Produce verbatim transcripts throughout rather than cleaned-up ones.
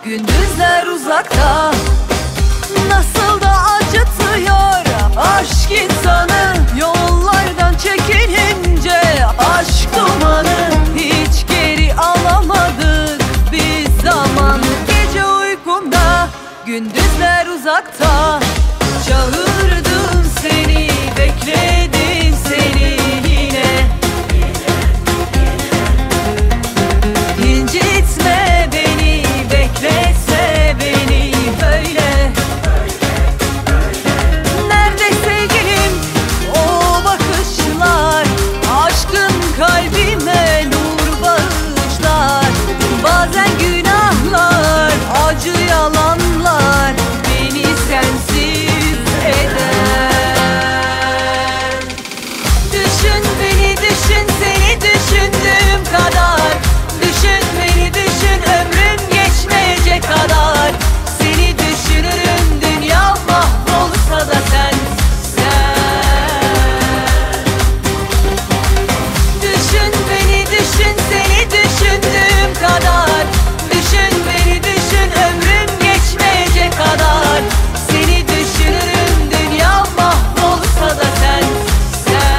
gündüzler uzakta. Nasıl da acıtıyor aşk insanı, yollardan çekilince aşk dumanı. Hiç geri alamadık biz zaman. Gece uykumda, gündüzler uzakta. Çağırdım seni, bekledim seni yine. İncitme beni, beklese beni böyle. Nerede sevgilim, o bakışlar, aşkın kalbime nur bağışlar. Bazen günahlar, acı yalanlar beni sensiz eder. Düşün beni, düşün seni düşündüğüm kadar. Düşün beni, düşün ömrüm geçmeyecek kadar. Seni düşünürüm dünya mahvolsa da sen, sen. Düşün beni, düşün seni düşündüğüm kadar. Düşün beni, düşün ömrüm geçmeyecek kadar. Seni düşünürüm dünya mahvolsa da sen, sen.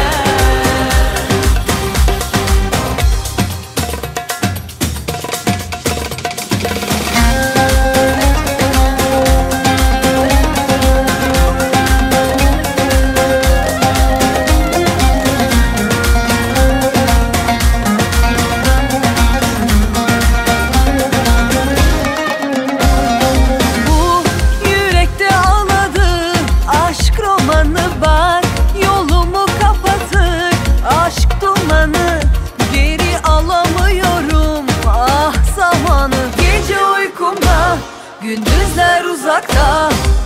Bu yürekte ağladı aşk romanı, bak yolumu kapatır aşk dumanı. Geri alamıyorum ah zamanı. Gece uykumda, gündüzler uzakta.